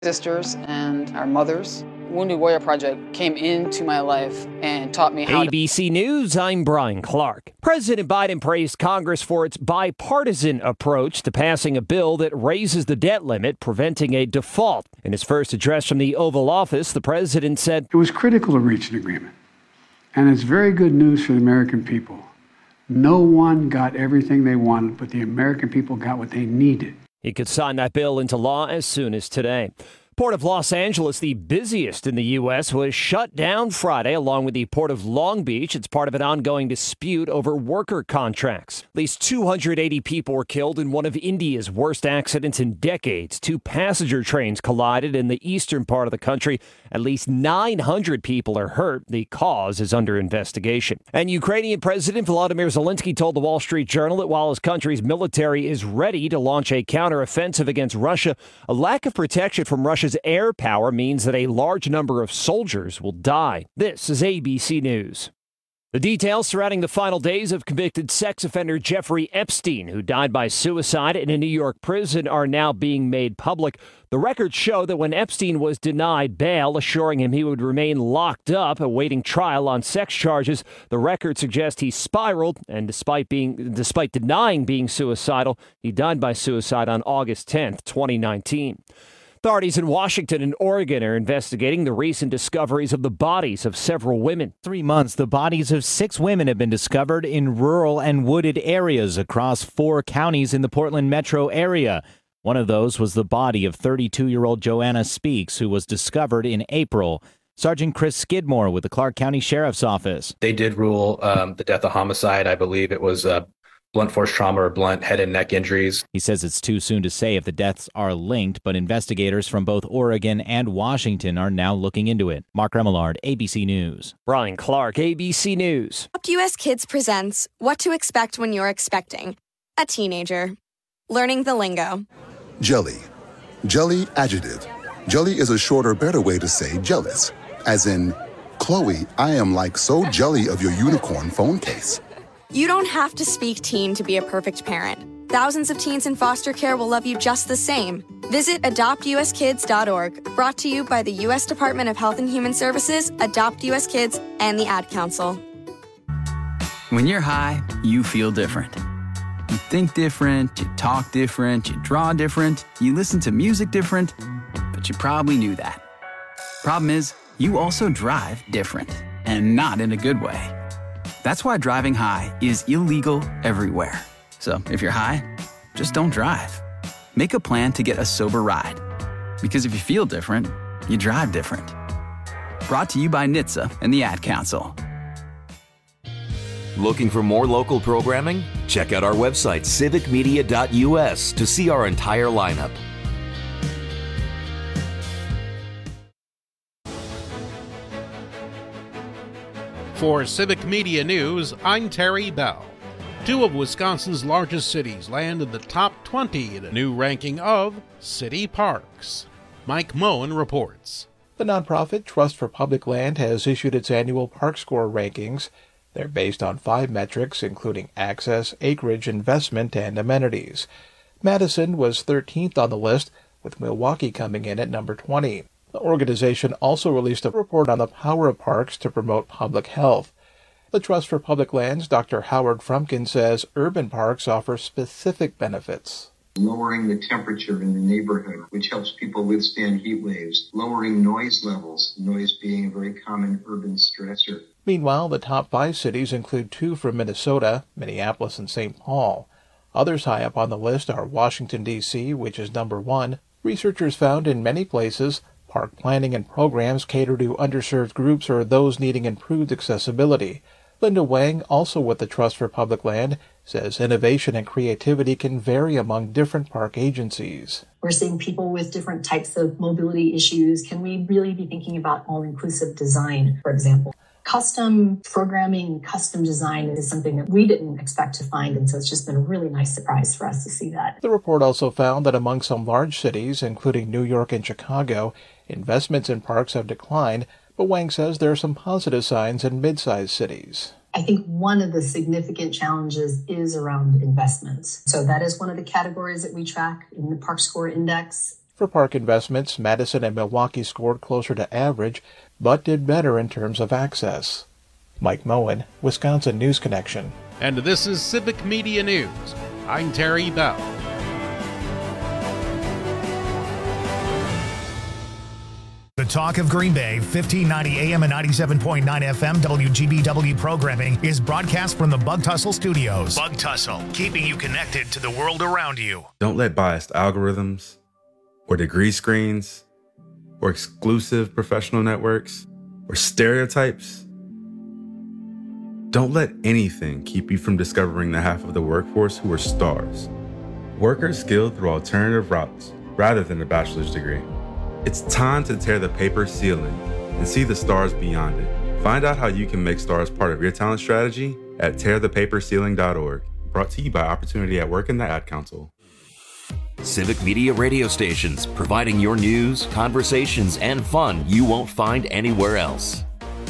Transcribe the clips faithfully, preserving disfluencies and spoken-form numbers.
sisters and our mothers. Wounded Warrior Project came into my life and taught me how A B C to... News, I'm Brian Clark. President Biden praised Congress for its bipartisan approach to passing a bill that raises the debt limit, preventing a default. In his first address from the Oval Office, the president said, "It was critical to reach an agreement, and it's very good news for the American people. No one got everything they wanted, but the American people got what they needed." He could sign that bill into law as soon as today. Port of Los Angeles, the busiest in the U S, was shut down Friday, along with the Port of Long Beach. It's part of an ongoing dispute over worker contracts. At least two hundred eighty people were killed in one of India's worst accidents in decades. Two passenger trains collided in the eastern part of the country. At least nine hundred people are hurt. The cause is under investigation. And Ukrainian President Volodymyr Zelensky told the Wall Street Journal that while his country's military is ready to launch a counteroffensive against Russia, a lack of protection from Russia's air power means that a large number of soldiers will die. This is A B C News. The details surrounding the final days of convicted sex offender Jeffrey Epstein, who died by suicide in a New York prison, are now being made public. The records show that when Epstein was denied bail, assuring him he would remain locked up awaiting trial on sex charges, the records suggest he spiraled, and despite being despite denying being suicidal, he died by suicide on August tenth, twenty nineteen. Authorities in Washington and Oregon are investigating the recent discoveries of the bodies of several women. Three months, the bodies of six women have been discovered in rural and wooded areas across four counties in the Portland metro area. One of those was the body of thirty-two-year-old Joanna Speaks, who was discovered in April. Sergeant Chris Skidmore with the Clark County Sheriff's Office. They did rule um, the death a homicide. I believe it was uh, blunt force trauma or blunt head and neck injuries. He says it's too soon to say if the deaths are linked, but investigators from both Oregon and Washington are now looking into it. Mark Remillard, A B C News. Brian Clark, A B C News. Adopt U S Kids presents What to Expect When You're Expecting a Teenager. Learning the lingo. Jelly. Jelly adjective. Jelly is a shorter, better way to say jealous. As in, Chloe, I am like so jelly of your unicorn phone case. You don't have to speak teen to be a perfect parent. Thousands of teens in foster care will love you just the same. Visit adopt u s kids dot org, brought to you by the U S Department of Health and Human Services, Adopt U S Kids, and the Ad Council. When you're high, you feel different. You think different, you talk different, you draw different, you listen to music different, but you probably knew that. Problem is, you also drive different, and not in a good way. That's why driving high is illegal everywhere. So if you're high, just don't drive. Make a plan to get a sober ride. Because if you feel different, you drive different. Brought to you by N H T S A and the Ad Council. Looking for more local programming? Check out our website, civic media dot u s, to see our entire lineup. For Civic Media News, I'm Terry Bell. Two of Wisconsin's largest cities land in the top twenty in a new ranking of city parks. Mike Moen reports. The nonprofit Trust for Public Land has issued its annual park score rankings. They're based on five metrics, including access, acreage, investment, and amenities. Madison was thirteenth on the list, with Milwaukee coming in at number twenty. The organization also released a report on the power of parks to promote public health. The Trust for Public Lands' Doctor Howard Frumkin says urban parks offer specific benefits. Lowering the temperature in the neighborhood, which helps people withstand heat waves. Lowering noise levels, noise being a very common urban stressor. Meanwhile, the top five cities include two from Minnesota, Minneapolis and Saint Paul. Others high up on the list are Washington, D C, which is number one. Researchers found in many places park planning and programs cater to underserved groups or those needing improved accessibility. Linda Wang, also with the Trust for Public Land, says innovation and creativity can vary among different park agencies. We're seeing people with different types of mobility issues. Can we really be thinking about all-inclusive design, for example? Custom programming, custom design is something that we didn't expect to find, and so it's just been a really nice surprise for us to see that. The report also found that among some large cities, including New York and Chicago, investments in parks have declined, but Wang says there are some positive signs in mid-sized cities. I think one of the significant challenges is around investments. So that is one of the categories that we track in the Park Score Index. For park investments, Madison and Milwaukee scored closer to average, but did better in terms of access. Mike Moen, Wisconsin News Connection. And this is Civic Media News. I'm Terry Bell. The Talk of Green Bay, fifteen ninety A M and ninety-seven point nine F M W G B W programming is broadcast from the Bug Tussle Studios. Bug Tussle, keeping you connected to the world around you. Don't let biased algorithms or degree screens or exclusive professional networks or stereotypes. Don't let anything keep you from discovering the half of the workforce who are stars. Workers skilled through alternative routes rather than a bachelor's degree. It's time to tear the paper ceiling and see the stars beyond it. Find out how you can make stars part of your talent strategy at tear the paper ceiling dot org. Brought to you by Opportunity at Work and the Ad Council. Civic Media radio stations, providing your news, conversations, and fun you won't find anywhere else.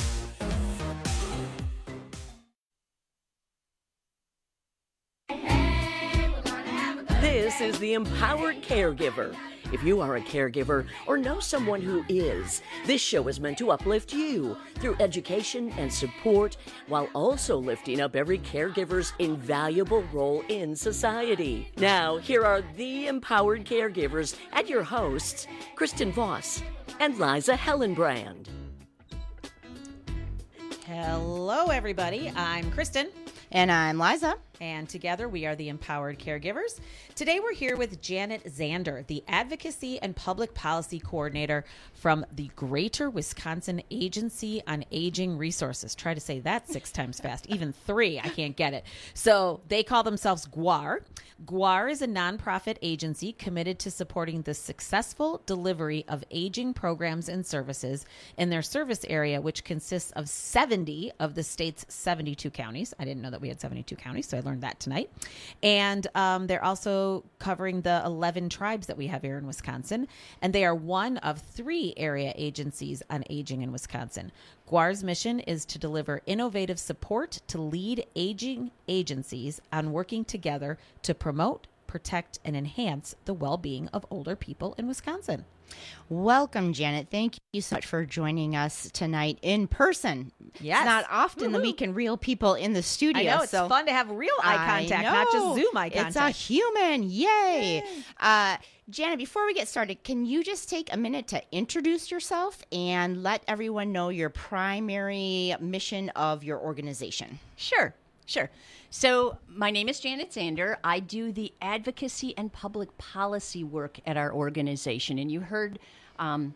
This is the Empowered Caregiver. If you are a caregiver or know someone who is, this show is meant to uplift you through education and support while also lifting up every caregiver's invaluable role in society. Now, here are the Empowered Caregivers and your hosts, Kristen Voss and Liza Hellenbrand. Hello, everybody. I'm Kristen. And I'm Liza. And together we are the Empowered Caregivers. Today we're here with Janet Zander, the Advocacy and Public Policy Coordinator from the Greater Wisconsin Agency on Aging Resources. Try to say that six times fast. Even three, I can't get it. So they call themselves G W A R. G W A R is a nonprofit agency committed to supporting the successful delivery of aging programs and services in their service area, which consists of seventy of the state's seventy-two counties. I didn't know that we had seventy-two counties, so I learned that tonight. And um, they're also covering the eleven tribes that we have here in Wisconsin. And they are one of three area agencies on aging in Wisconsin. G W A R's mission is to deliver innovative support to lead aging agencies on working together to promote, protect, and enhance the well-being of older people in Wisconsin. Welcome, Janet. Thank you so much for joining us tonight in person. Yes. It's not often Woo-hoo. that we can reel people in the studio. I know. It's so fun to have real eye contact, not just Zoom eye contact. It's a human. Yay. Yay. Uh, Janet, before we get started, can you just take a minute to introduce yourself and let everyone know your primary mission of your organization? Sure. Sure. So my name is Janet Zander. I do the advocacy and public policy work at our organization. And you heard um,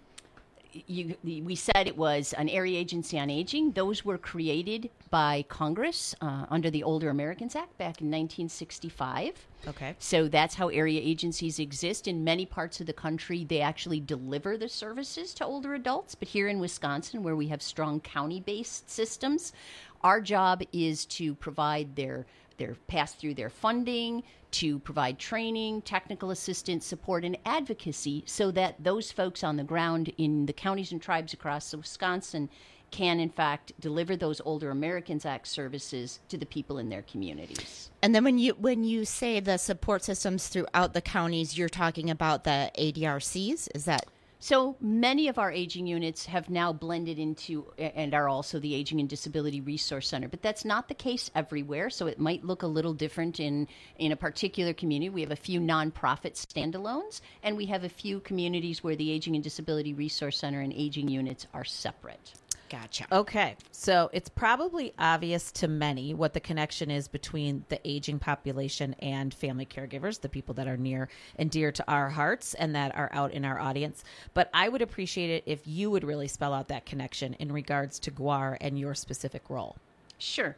you, we said it was an area agency on aging. Those were created by Congress uh, under the Older Americans Act back in nineteen sixty-five. Okay. So that's how area agencies exist. In many parts of the country, they actually deliver the services to older adults. But here in Wisconsin, where we have strong county-based systems, our job is to provide their their pass through their funding, to provide training, technical assistance, support, and advocacy so that those folks on the ground in the counties and tribes across Wisconsin can, in fact, deliver those Older Americans Act services to the people in their communities. And then when you when you say the support systems throughout the counties, you're talking about the A D R Cs? Is that... So many of our aging units have now blended into and are also the Aging and Disability Resource Center, but that's not the case everywhere. So it might look a little different in, in a particular community. We have a few nonprofit standalones, and we have a few communities where the Aging and Disability Resource Center and aging units are separate. Gotcha. Okay, so it's probably obvious to many what the connection is between the aging population and family caregivers, the people that are near and dear to our hearts and that are out in our audience. But I would appreciate it if you would really spell out that connection in regards to G W A R and your specific role. Sure.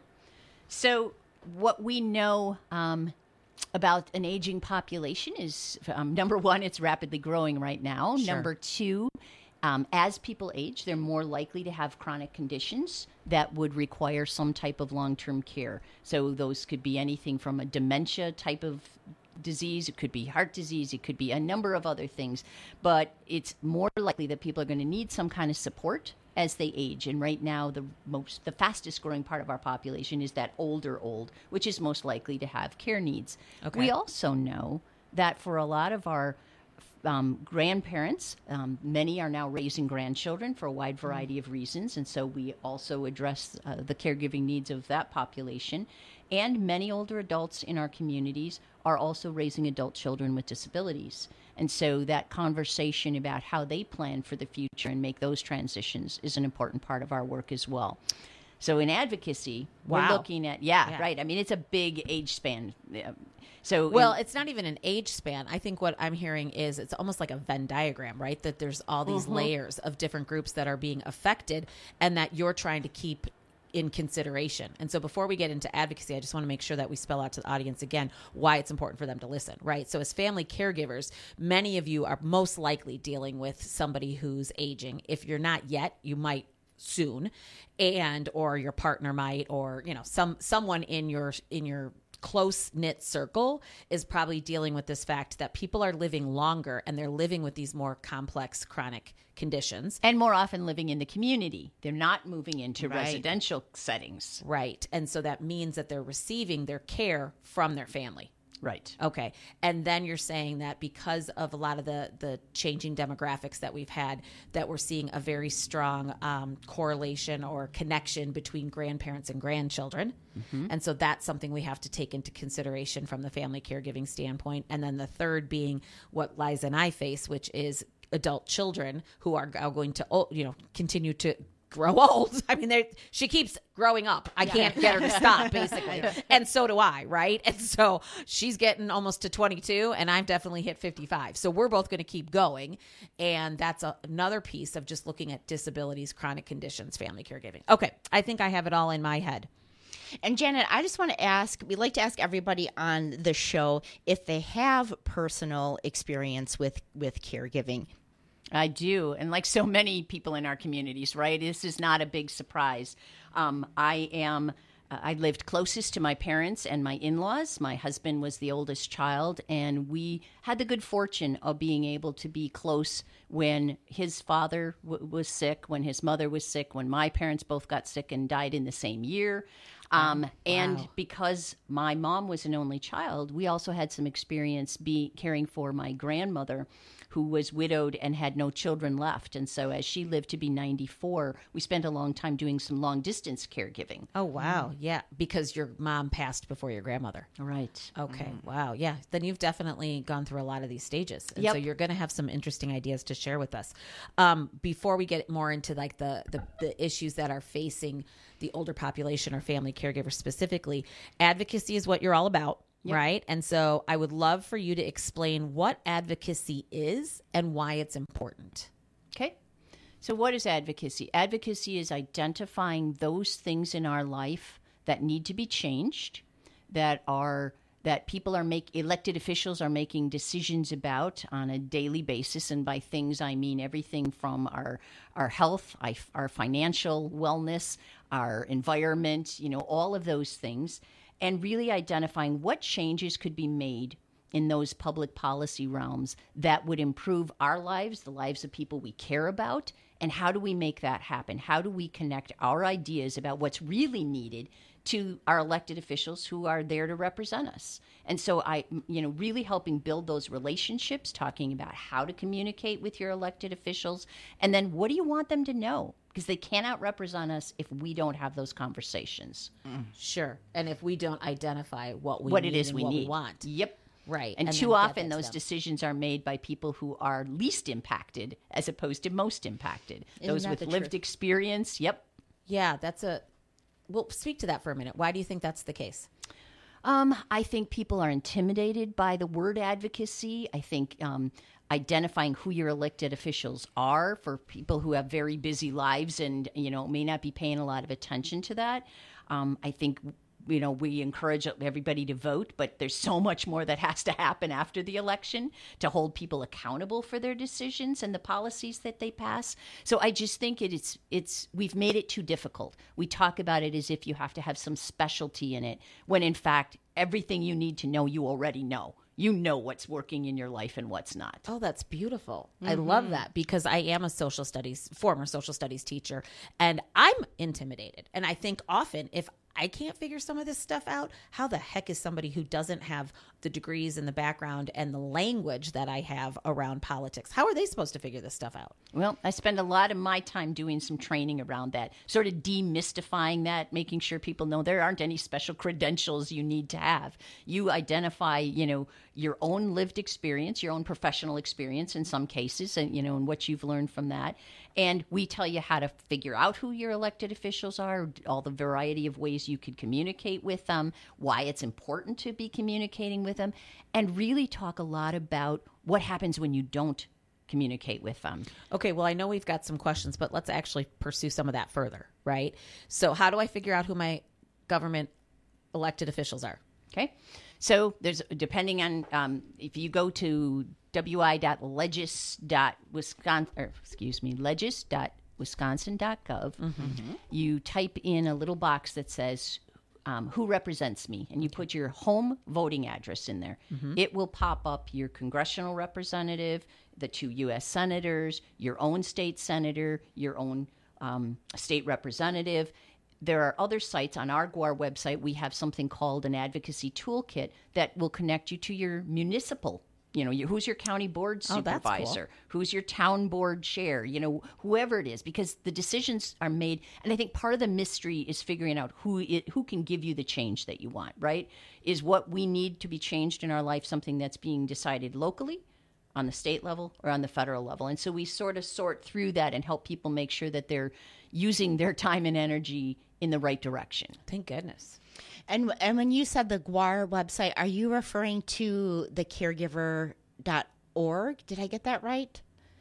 So what we know um, about an aging population is, um, number one, it's rapidly growing right now. Sure. Number two, Um, as people age, they're more likely to have chronic conditions that would require some type of long-term care. So those could be anything from a dementia type of disease, it could be heart disease, it could be a number of other things. But it's more likely that people are going to need some kind of support as they age. And right now, the most, the fastest growing part of our population is that older old, which is most likely to have care needs. Okay. We also know that for a lot of our um, grandparents. Um, many are now raising grandchildren for a wide variety of reasons, and so we also address uh, the caregiving needs of that population. And many older adults in our communities are also raising adult children with disabilities. And so that conversation about how they plan for the future and make those transitions is an important part of our work as well. So in advocacy, Wow. we're looking at, yeah, Yeah. right. I mean, it's a big age span. Yeah. So Well, in- it's not even an age span. I think what I'm hearing is it's almost like a Venn diagram, right? That there's all these Mhm. layers of different groups that are being affected and that you're trying to keep in consideration. And so before we get into advocacy, I just want to make sure that we spell out to the audience again why it's important for them to listen, right? So as family caregivers, many of you are most likely dealing with somebody who's aging. If you're not yet, you might soon, and or your partner might, or you know, some someone in your in your close-knit circle is probably dealing with this fact that people are living longer and they're living with these more complex chronic conditions. And more often living in the community. They're not moving into Right. residential settings. Right. And so that means that they're receiving their care from their family. Right. Okay. And then you're saying that because of a lot of the, the changing demographics that we've had, that we're seeing a very strong um, correlation or connection between grandparents and grandchildren. Mhm. And so that's something we have to take into consideration from the family caregiving standpoint. And then the third being what Liza and I face, which is adult children who are are going to, oh, you know, continue to grow old. I mean, they she keeps growing up. I Yeah. can't get her to stop, basically. And so do I, right? And so she's getting almost to twenty-two, and I've definitely hit fifty-five. So we're both going to keep going. And that's a, another piece of just looking at disabilities, chronic conditions, family caregiving. Okay, I think I have it all in my head. And Janet, I just want to ask, we like to ask everybody on the show if they have personal experience with, with caregiving. I do. And like so many people in our communities, right? This is not a big surprise. Um, I am, uh, I lived closest to my parents and my in-laws. My husband was the oldest child, and we had the good fortune of being able to be close when his father w- was sick, when his mother was sick, when my parents both got sick and died in the same year. Um, wow. And because my mom was an only child, we also had some experience be caring for my grandmother, who was widowed and had no children left. And so as she lived to be ninety-four, we spent a long time doing some long distance caregiving. Oh, wow. Yeah, because your mom passed before your grandmother. Right. Okay. Wow. Yeah. Then you've definitely gone through a lot of these stages. And Yep. so you're going to have some interesting ideas to share with us. Um, before we get more into like the, the, the issues that are facing the older population or family caregivers specifically, advocacy is what you're all about. Yep. Right. And so I would love for you to explain what advocacy is and why it's important. Okay. So what is advocacy? Advocacy is identifying those things in our life that need to be changed, that are that people are make elected officials are making decisions about on a daily basis. And by things, I mean everything from our our health, our financial wellness, our environment, you know, all of those things. And really identifying what changes could be made in those public policy realms that would improve our lives, the lives of people we care about, and how do we make that happen? How do we connect our ideas about what's really needed to our elected officials who are there to represent us? And so I, you know, really helping build those relationships, talking about how to communicate with your elected officials, and then what do you want them to know? Because they cannot represent us if we don't have those conversations. Sure. And if we don't identify what we what need it is and we what need. we want. Yep. Right. And, And too then get often that to those them. decisions are made by people who are least impacted as opposed to most impacted. Isn't Those that with the lived truth? experience. Yep. Yeah, that's a well, speak to that for a minute. Why do you think that's the case? Um, I think people are intimidated by the word advocacy. I think um, identifying who your elected officials are for people who have very busy lives and, you know, may not be paying a lot of attention to that. Um, I think, you know, we encourage everybody to vote, but there's so much more that has to happen after the election to hold people accountable for their decisions and the policies that they pass. So I just think it is, it's, we've made it too difficult. We talk about it as if you have to have some specialty in it, when in fact, everything you need to know, you already know. You know what's working in your life and what's not. Oh, that's beautiful. I love that because I am a social studies, former social studies teacher, and I'm intimidated. And I think often if I can't figure some of this stuff out, how the heck is somebody who doesn't have the degrees and the background and the language that I have around politics? How are they supposed to figure this stuff out? Well, I spend a lot of my time doing some training around that, sort of demystifying that, making sure people know there aren't any special credentials you need to have. You identify, you know, your own lived experience, your own professional experience in some cases, and, you know, and what you've learned from that. And we tell you how to figure out who your elected officials are, all the variety of ways you could communicate with them, why it's important to be communicating with them, and really talk a lot about what happens when you don't communicate with them. Okay, well, I know we've got some questions, but let's actually pursue some of that further, right? So how do I figure out who my government elected officials are? Okay, so there's, depending on, um, if you go to w i dot legis dot wisconsin, or excuse me, legis dot wisconsin dot gov, mm-hmm. you type in a little box that says, Um, who represents me? And you put your home voting address in there. Mm-hmm. It will pop up your congressional representative, the two U S senators, your own state senator, your own um, state representative. There are other sites on our G W A R website. We have something called an advocacy toolkit that will connect you to your municipal. You know, you, who's your county board supervisor? Oh, cool. Who's your town board chair? You know, whoever it is, because the decisions are made. And I think part of the mystery is figuring out who it, who can give you the change that you want, right? Is what we need to be changed in our life something that's being decided locally, on the state level, or on the federal level? And so we sort of sort through that and help people make sure that they're using their time and energy in the right direction. Thank goodness. And and when you said the G W A R website, are you referring to the caregiver dot org? Did I get that right?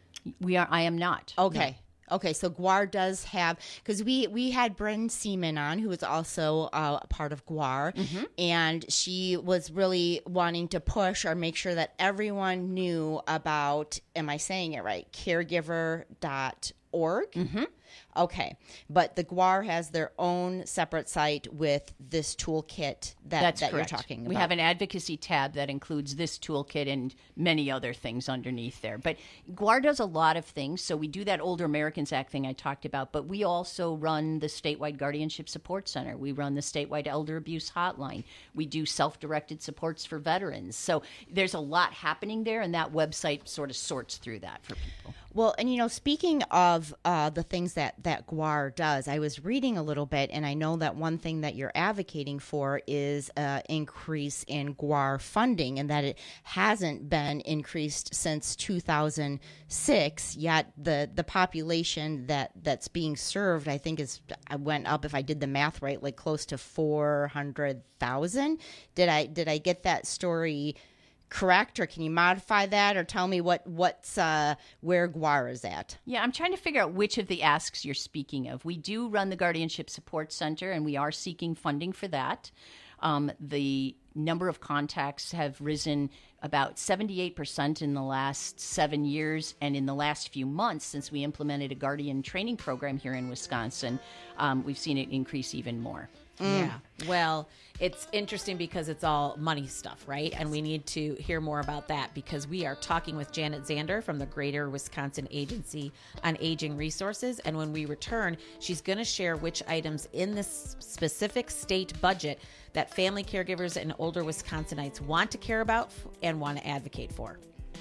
We are. I am not. Okay. No. Okay, so G W A R does have, because we, we had Bryn Seaman on, who was also uh, a part of G W A R, mm-hmm. and she was really wanting to push or make sure that everyone knew about, am I saying it right, caregiver dot org? Mm-hmm. Okay, but the G W A R has their own separate site with this toolkit that, That's that you're correct. talking about. We have an advocacy tab that includes this toolkit and many other things underneath there. But G W A R does a lot of things. So we do that Older Americans Act thing I talked about, but we also run the statewide Guardianship Support Center. We run the statewide Elder Abuse Hotline. We do self-directed supports for veterans. So there's a lot happening there, and that website sort of sorts through that for people. Well, and you know, speaking of uh, the things that, that G W A R does, I was reading a little bit, and I know that one thing that you're advocating for is an increase in G W A R funding, and that it hasn't been increased since two thousand six, yet the, the population that, that's being served, I think, is, I went up, if I did the math right, like close to four hundred thousand. Did I, did I get that story correct, or can you modify that, or tell me what what's uh, where G W A R is at? Yeah, I'm trying to figure out which of the asks you're speaking of. We do run the Guardianship Support Center, and we are seeking funding for that. Um, the number of contacts have risen about seventy-eight percent in the last seven years, and in the last few months, since we implemented a Guardian training program here in Wisconsin, um, we've seen it increase even more. Mm. Yeah. Well, it's interesting because it's all money stuff, right? Yes. And we need to hear more about that because we are talking with Janet Zander from the Greater Wisconsin Agency on Aging Resources. And when we return, she's going to share which items in this specific state budget that family caregivers and older Wisconsinites want to care about and want to advocate for.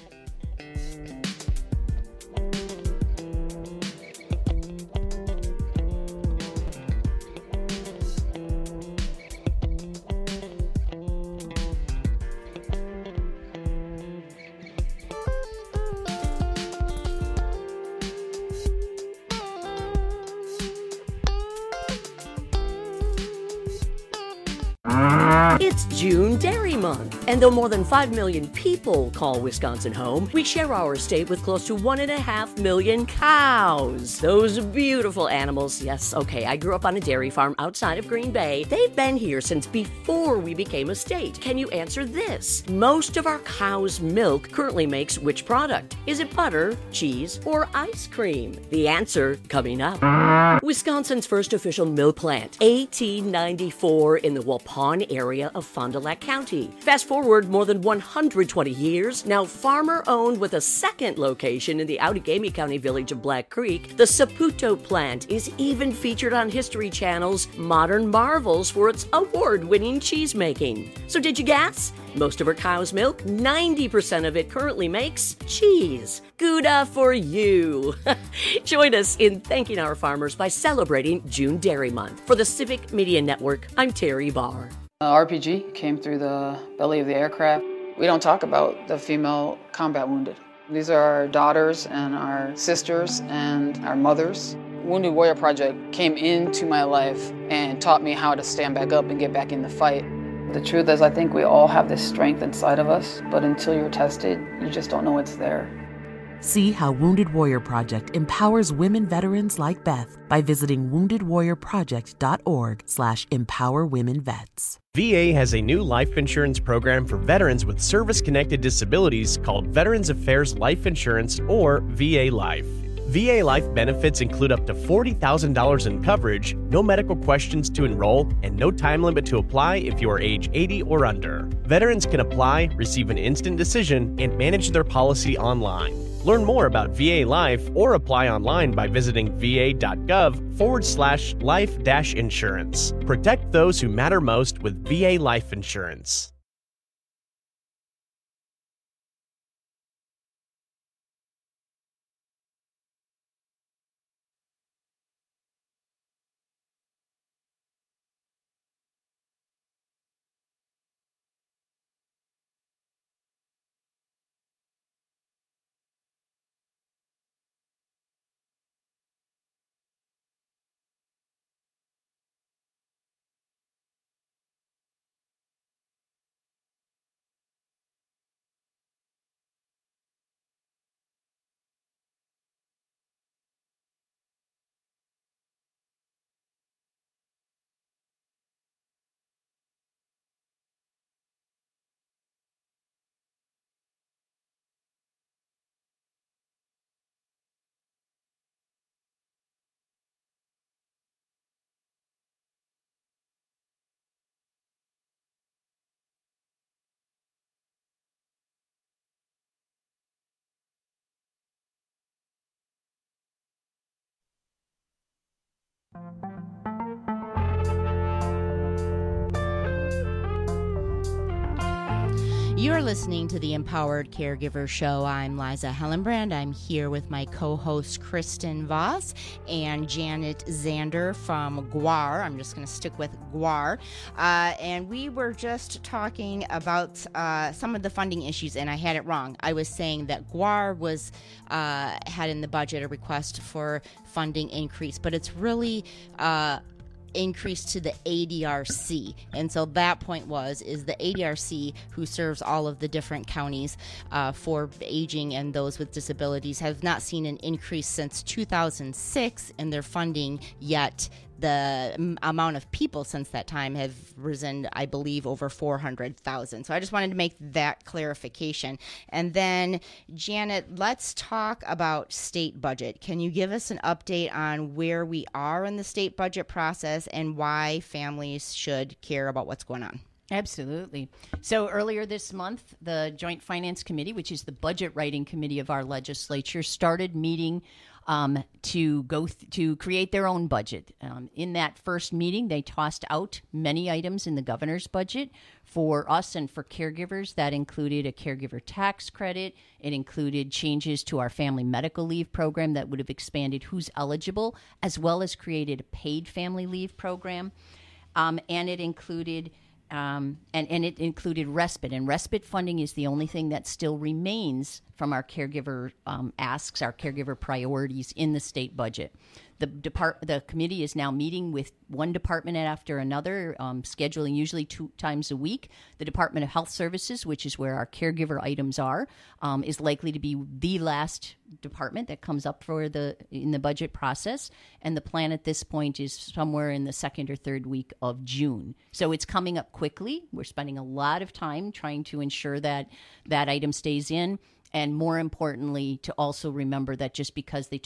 It's June Dairy Month, and though more than five million people call Wisconsin home, we share our state with close to one and a half million cows. Those beautiful animals. Yes, okay, I grew up on a dairy farm outside of Green Bay. They've been here since before we became a state. Can you answer this? Most of our cow's milk currently makes which product? Is it butter, cheese, or ice cream? The answer coming up. Wisconsin's first official milk plant, eighteen ninety-four, in the Waupun area, area of Fond du Lac County. Fast forward more than one hundred twenty years, now farmer-owned with a second location in the Outagamie County village of Black Creek, the Saputo plant is even featured on History Channel's Modern Marvels for its award-winning cheese making. So did you guess? Most of her cow's milk, ninety percent of it currently makes cheese. Gouda for you. Join us in thanking our farmers by celebrating June Dairy Month. For the Civic Media Network, I'm Terry Barr. Uh, R P G came through the belly of the aircraft. We don't talk about the female combat wounded. These are our daughters and our sisters and our mothers. Wounded Warrior Project came into my life and taught me how to stand back up and get back in the fight. The truth is, I think we all have this strength inside of us, but until you're tested, you just don't know it's there. See how Wounded Warrior Project empowers women veterans like Beth by visiting wounded warrior project dot org slash empower women vets. V A has a new life insurance program for veterans with service-connected disabilities called Veterans Affairs Life Insurance, or V A Life. V A Life benefits include up to forty thousand dollars in coverage, no medical questions to enroll, and no time limit to apply if you are age eighty or under. Veterans can apply, receive an instant decision, and manage their policy online. Learn more about V A Life or apply online by visiting va.gov forward slash life dash insurance. Protect those who matter most with V A Life Insurance. You're listening to the Empowered Caregiver Show. I'm Liza Hellenbrand. I'm here with my co-host Kristen Voss and Janet Zander from G W A R. I'm just going to stick with G W A R. Uh, and we were just talking about uh, some of the funding issues, and I had it wrong. I was saying that G W A R was uh, had in the budget a request for funding increase, but it's really uh, increase to the A D R C. And so that point was, is the A D R C, who serves all of the different counties uh, for aging and those with disabilities, have not seen an increase since two thousand six in their funding, yet the m- amount of people since that time have risen, I believe, over four hundred thousand. So I just wanted to make that clarification. And then, Janet, let's talk about state budget. Can you give us an update on where we are in the state budget process and why families should care about what's going on? Absolutely. So earlier this month, the Joint Finance Committee, which is the budget writing committee of our legislature, started meeting Um, to go th- to create their own budget. Um, in that first meeting, they tossed out many items in the governor's budget for us and for caregivers. That included a caregiver tax credit. It included changes to our family medical leave program that would have expanded who's eligible, as well as created a paid family leave program. Um, and it included Um, and, and it included respite. And respite funding is the only thing that still remains from our caregiver um, asks, our caregiver priorities in the state budget. The depart- the committee is now meeting with one department after another, um, scheduling usually two times a week. The Department of Health Services, which is where our caregiver items are, um, is likely to be the last department that comes up for the in the budget process. And the plan at this point is somewhere in the second or third week of June. So it's coming up quickly. We're spending a lot of time trying to ensure that that item stays in. And more importantly, to also remember that just because they took it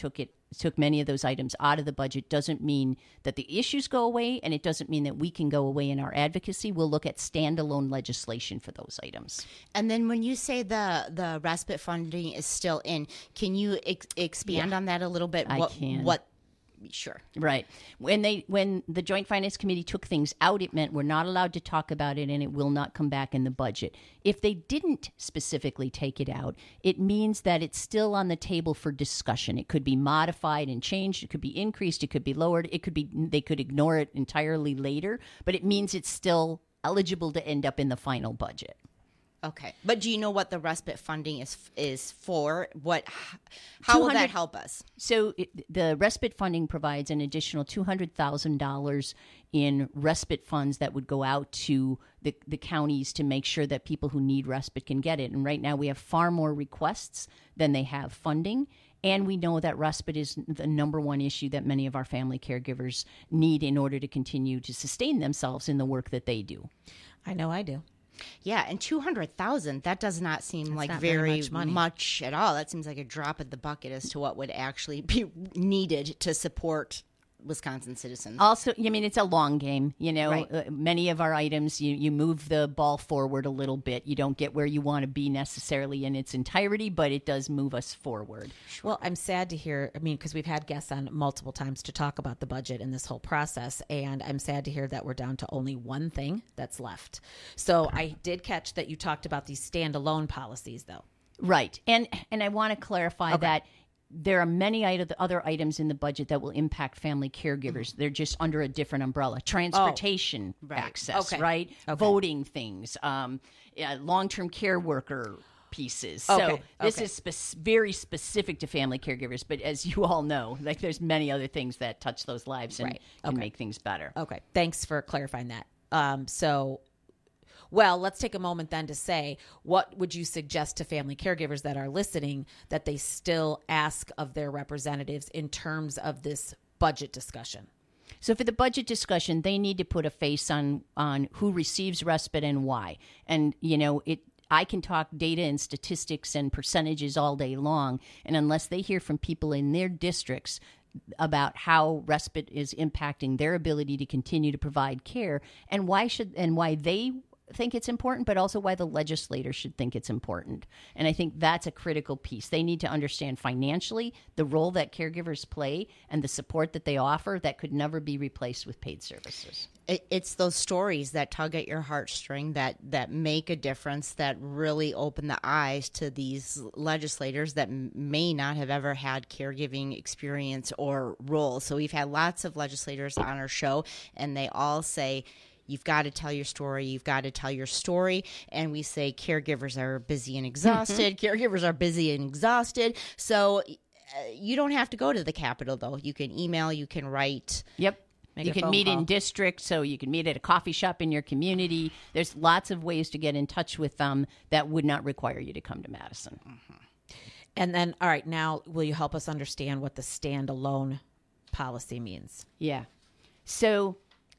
took many of those items out of the budget doesn't mean that the issues go away, and it doesn't mean that we can go away in our advocacy. We'll look at standalone legislation for those items. And then when you say the the respite funding is still in, can you ex- expand Yeah. on that a little bit? I what, can. What? Sure. Right. When they when the Joint Finance Committee took things out, it meant we're not allowed to talk about it, and it will not come back in the budget. If they didn't specifically take it out, it means that it's still on the table for discussion. It could be modified and changed. It could be increased. It could be lowered. It could be they could ignore it entirely later, but it means it's still eligible to end up in the final budget. Okay, but do you know what the respite funding is is for? What? How will that help us? So it, the respite funding provides an additional two hundred thousand dollars in respite funds that would go out to the, the counties to make sure that people who need respite can get it. And right now we have far more requests than they have funding. And we know that respite is the number one issue that many of our family caregivers need in order to continue to sustain themselves in the work that they do. I know I do. Yeah, and two hundred thousand, that does not seem That's like not very, very much money. much at all. That seems like a drop in the bucket as to what would actually be needed to support Wisconsin citizens. Also, I mean, it's a long game. You know, Right. uh, many of our items, you, you move the ball forward a little bit. You don't get where you want to be necessarily in its entirety, but it does move us forward. Well, I'm sad to hear, I mean, because we've had guests on multiple times to talk about the budget and this whole process, and I'm sad to hear that we're down to only one thing that's left. So I did catch that you talked about these standalone policies, though. Right. And and I want to clarify Okay. that there are many ite- other items in the budget that will impact family caregivers. They're just under a different umbrella. Transportation right. access, Okay. right? Okay. Voting things, um, yeah, long-term care worker pieces. Okay. So this Okay. is spe- very specific to family caregivers. But as you all know, like there's many other things that touch those lives and Right. can Okay. make things better. Okay. Thanks for clarifying that. Um, so, well, let's take a moment then to say, what would you suggest to family caregivers that are listening that they still ask of their representatives in terms of this budget discussion? So for the budget discussion, they need to put a face on on who receives respite and why. And, you know, it I can talk data and statistics and percentages all day long, and unless they hear from people in their districts about how respite is impacting their ability to continue to provide care and why should and why they think it's important, but also why the legislators should think it's important. And I think that's a critical piece. They need to understand financially the role that caregivers play and the support that they offer that could never be replaced with paid services. It, it's those stories that tug at your heartstring that, that make a difference, that really open the eyes to these legislators that m- may not have ever had caregiving experience or role. So we've had lots of legislators on our show, and they all say, you've got to tell your story. You've got to tell your story. And we say caregivers are busy and exhausted. Mm-hmm. Caregivers are busy and exhausted. So uh, you don't have to go to the Capitol, though. You can email, you can write. Yep. Make you a can phone meet call. in district, so you can meet at a coffee shop in your community. There's lots of ways to get in touch with them that would not require you to come to Madison. Mm-hmm. And then, all right, now will you help us understand what the standalone policy means? Yeah. So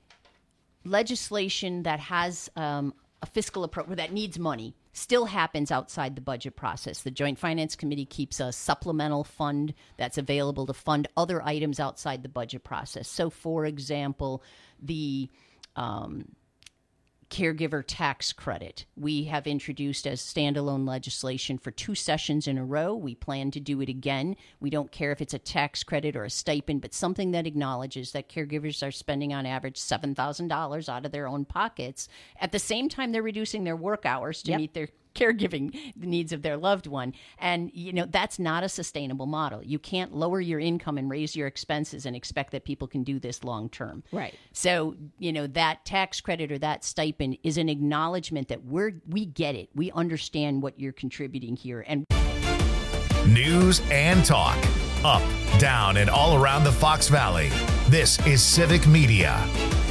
legislation that has um, a fiscal approach, or that needs money, still happens outside the budget process. The Joint Finance Committee keeps a supplemental fund that's available to fund other items outside the budget process. So, for example, the um, caregiver tax credit we have introduced as standalone legislation for two sessions in a row. We plan to do it again. We don't care if it's a tax credit or a stipend, but something that acknowledges that caregivers are spending on average seven thousand dollars out of their own pockets. At the same time, they're reducing their work hours to Yep. meet their caregiving needs of their loved one. And, you know, that's not a sustainable model. You can't lower your income and raise your expenses and expect that people can do this long term. Right. So, you know, that tax credit or that stipend is an acknowledgement that we're, we get it. We understand what you're contributing here. And News and talk. Up, down, and all around the Fox Valley. This is Civic Media.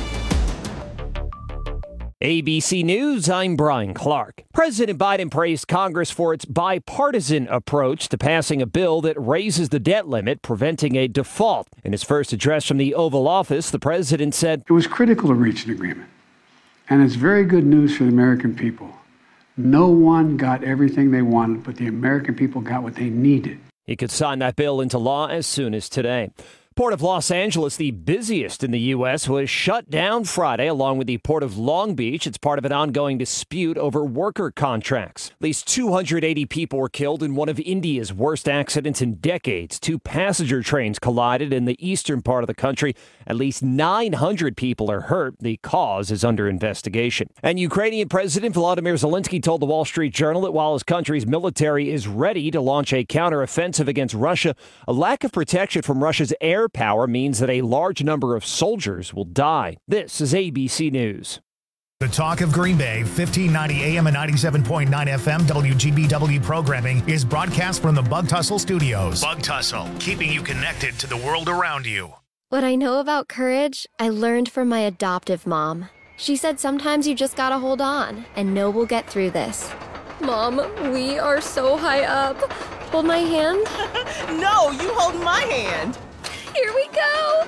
A B C News, I'm Brian Clark. President Biden praised Congress for its bipartisan approach to passing a bill that raises the debt limit, preventing a default. In his first address from the Oval Office, the president said, "It was critical to reach an agreement, and it's very good news for the American people. No one got everything they wanted, but the American people got what they needed." He could sign that bill into law as soon as today. Port of Los Angeles, the busiest in the U S, was shut down Friday, along with the Port of Long Beach. It's part of an ongoing dispute over worker contracts. At least two hundred eighty people were killed in one of India's worst accidents in decades. Two passenger trains collided in the eastern part of the country. At least nine hundred people are hurt. The cause is under investigation. And Ukrainian President Volodymyr Zelensky told the Wall Street Journal that while his country's military is ready to launch a counteroffensive against Russia, a lack of protection from Russia's air power means that a large number of soldiers will die. This is A B C News. The Talk of Green Bay, fifteen ninety A M and ninety-seven point nine F M W G B W programming is broadcast from the Bug Tussle Studios. Bug Tussle, keeping you connected to the world around you. What I know about courage, I learned from my adoptive mom. She said sometimes you just gotta hold on and know we'll get through this. Mom, we are so high up. Hold my hand. No, you hold my hand. Here we go!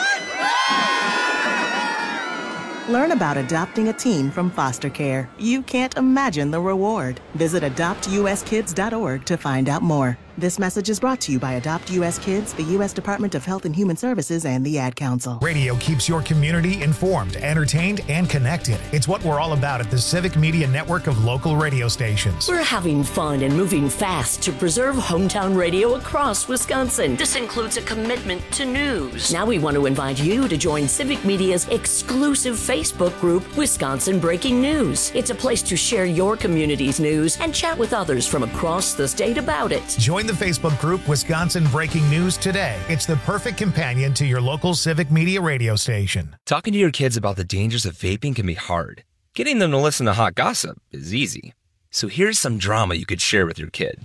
Learn about adopting a teen from foster care. You can't imagine the reward. Visit adopt u s kids dot org to find out more. This message is brought to you by Adopt U S Kids, the U S Department of Health and Human Services, and the Ad Council. Radio keeps your community informed, entertained, and connected. It's what we're all about at the Civic Media Network of local radio stations. We're having fun and moving fast to preserve hometown radio across Wisconsin. This includes a commitment to news. Now we want to invite you to join Civic Media's exclusive Facebook group, Wisconsin Breaking News. It's a place to share your community's news and chat with others from across the state about it. Join the Facebook group Wisconsin Breaking News today. It's the perfect companion to your local Civic Media radio station. Talking to your kids about the dangers of vaping can be hard. Getting them to listen to hot gossip is easy. So here's some drama you could share with your kid.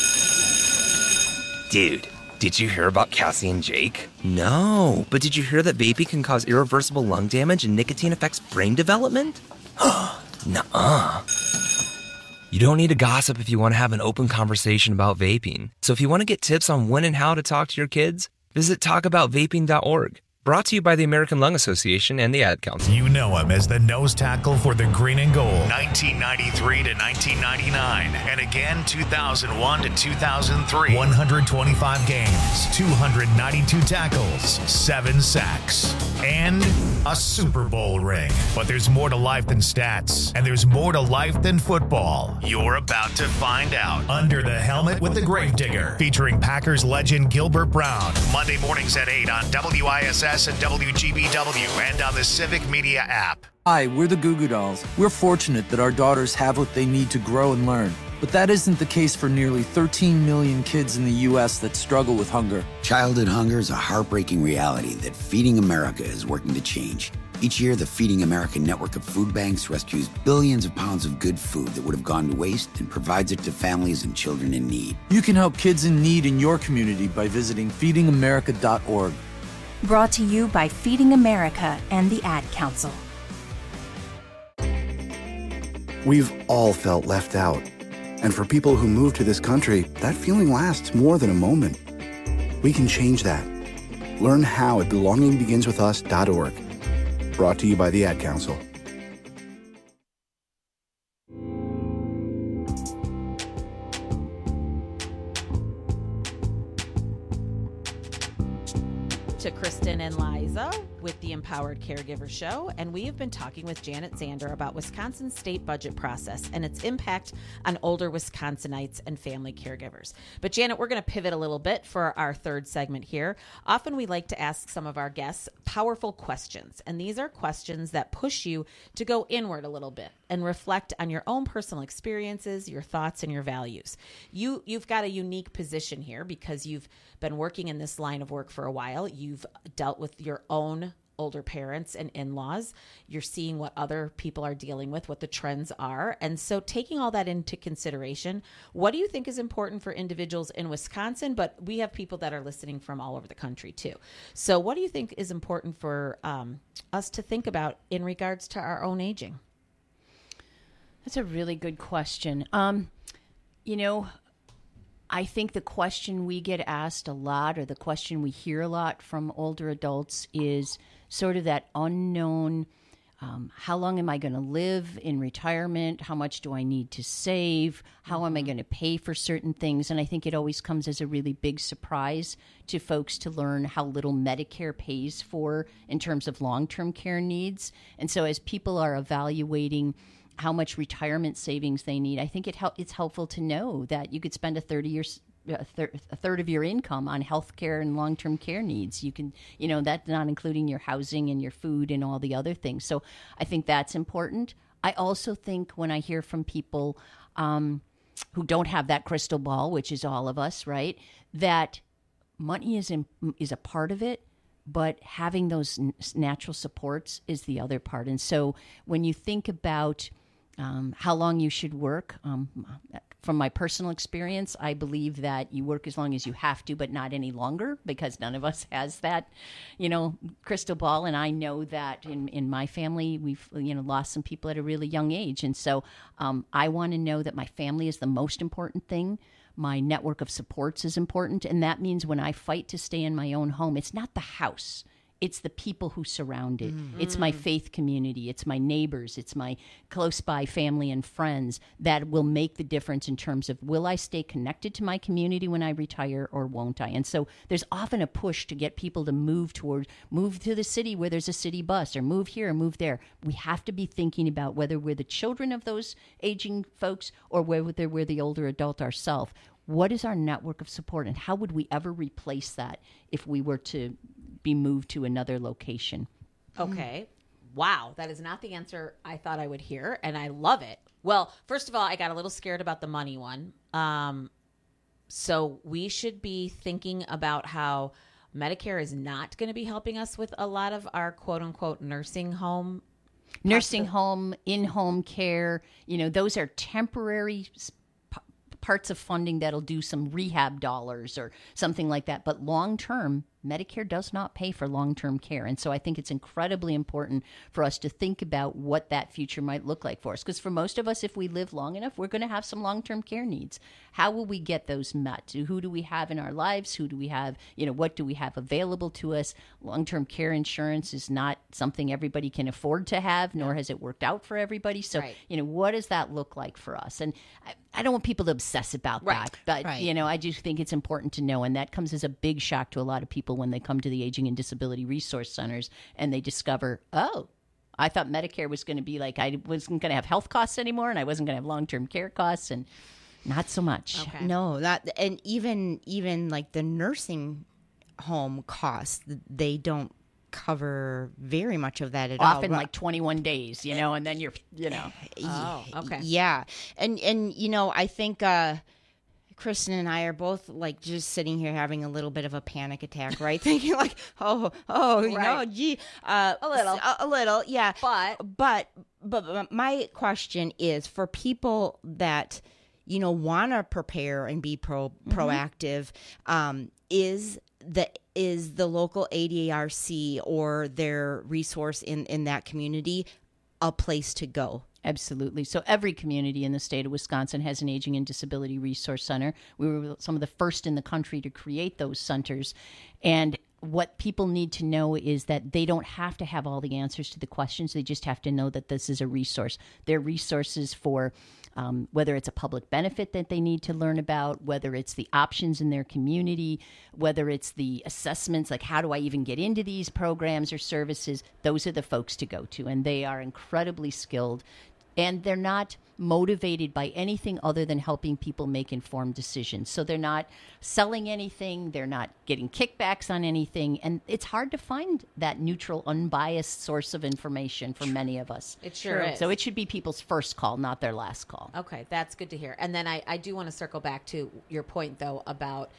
Dude, did you hear about Cassie and Jake? No, but did you hear that vaping can cause irreversible lung damage and nicotine affects brain development? Nuh-uh. You don't need to gossip if you want to have an open conversation about vaping. So if you want to get tips on when and how to talk to your kids, visit talk about vaping dot org. Brought to you by the American Lung Association and the Ad Council. You know him as the nose tackle for the green and gold, nineteen ninety-three to nineteen ninety-nine, and again two thousand one to two thousand three. one hundred twenty-five games, two hundred ninety-two tackles, seven sacks, and a Super Bowl ring. But there's more to life than stats, and there's more to life than football. You're about to find out. Under the Helmet with the Gravedigger, featuring Packers legend Gilbert Brown. Monday mornings at eight on W I S S and W G B W and on the Civic Media app. Hi, we're the Goo Goo Dolls. We're fortunate that our daughters have what they need to grow and learn. But that isn't the case for nearly thirteen million kids in the U S that struggle with hunger. Childhood hunger is a heartbreaking reality that Feeding America is working to change. Each year, the Feeding America network of food banks rescues billions of pounds of good food that would have gone to waste and provides it to families and children in need. You can help kids in need in your community by visiting feeding america dot org. Brought to you by Feeding America and the Ad Council. We've all felt left out. And for people who move to this country, that feeling lasts more than a moment. We can change that. Learn how at belonging begins with us dot org. Brought to you by the Ad Council. To Kristen and Liza with the Empowered Caregiver Show, and we have been talking with Janet Zander about Wisconsin's state budget process and its impact on older Wisconsinites and family caregivers. But Janet, we're going to pivot a little bit for our third segment here. Often we like to ask some of our guests powerful questions, and these are questions that push you to go inward a little bit and reflect on your own personal experiences, your thoughts, and your values. You, you've got a unique position here because you've been working in this line of work for a while. You've dealt with your own older parents and in-laws. You're seeing what other people are dealing with, what the trends are. And so taking all that into consideration, what do you think is important for individuals in Wisconsin? But we have people that are listening from all over the country too. So what do you think is important for um, us to think about in regards to our own aging? That's a really good question. Um, you know, I think the question we get asked a lot, or the question we hear a lot from older adults, is sort of that unknown Um, how long am I going to live in retirement? How much do I need to save? How am I going to pay for certain things? And I think it always comes as a really big surprise to folks to learn how little Medicare pays for in terms of long-term care needs. And so as people are evaluating how much retirement savings they need, I think it hel- it's helpful to know that you could spend a thirty years A, thir- a third of your income on health care and long-term care needs. You can, you know, that's not including your housing and your food and all the other things. So I think that's important. I also think when I hear from people um, who don't have that crystal ball, which is all of us, right, that money is in, is a part of it, but having those n- natural supports is the other part. And so when you think about um, how long you should work, um, from my personal experience, I believe that you work as long as you have to, but not any longer, because none of us has that, you know, crystal ball. And I know that in, in my family, we've, you know, lost some people at a really young age. And so um, I want to know that my family is the most important thing. My network of supports is important. And that means when I fight to stay in my own home, it's not the house. It's the people who surround it. Mm. It's my faith community. It's my neighbors. It's my close by family and friends that will make the difference in terms of, will I stay connected to my community when I retire or won't I? And so there's often a push to get people to move toward, move to the city where there's a city bus, or move here or move there. We have to be thinking about whether we're the children of those aging folks or whether we're the older adult ourselves. What is our network of support, and how would we ever replace that if we were to be moved to another location? Okay. Wow. That is not the answer I thought I would hear, and I love it. Well, first of all, I got a little scared about the money one. Um, so we should be thinking about how Medicare is not going to be helping us with a lot of our quote-unquote nursing home. Nursing home, in-home care, you know, those are temporary parts of funding that'll do some rehab dollars or something like that. But long-term, Medicare does not pay for long-term care. And so I think it's incredibly important for us to think about what that future might look like for us. Because for most of us, if we live long enough, we're going to have some long-term care needs. How will we get those met? Who do we have in our lives? Who do we have, you know, what do we have available to us? Long-term care insurance is not something everybody can afford to have, nor has it worked out for everybody. So, right. you know, what does that look like for us? And I, I don't want people to obsess about right. that. But, right. you know, I just think it's important to know. And that comes as a big shock to a lot of people when they come to the Aging and Disability Resource Centers and they discover, oh, I thought Medicare was going to be like, I wasn't going to have health costs anymore and I wasn't going to have long-term care costs, and not so much. Okay. No, that, and even, even like the nursing home costs, they don't cover very much of that at Often all. Often like twenty-one days, you know, and then you're, you know. Oh, okay. Yeah. And, and you know, I think uh, Kristen and I are both like just sitting here having a little bit of a panic attack, right? Thinking like, oh, oh, you right. know, gee. Uh, a little. A, a little, yeah. But. But, but my question is for people that, you know, want to prepare and be pro mm-hmm. proactive, um, is the is the local A D A R C or their resource in, in that community a place to go? Absolutely. So every community in the state of Wisconsin has an Aging and Disability Resource Center. We were some of the first in the country to create those centers. And what people need to know is that they don't have to have all the answers to the questions. They just have to know that this is a resource. They're resources for um, whether it's a public benefit that they need to learn about, whether it's the options in their community, whether it's the assessments, like how do I even get into these programs or services. Those are the folks to go to, and they are incredibly skilled. And they're not motivated by anything other than helping people make informed decisions. So they're not selling anything. They're not getting kickbacks on anything. And it's hard to find that neutral, unbiased source of information for many of us. It sure is. So it should be people's first call, not their last call. Okay, that's good to hear. And then I, I do want to circle back to your point, though, about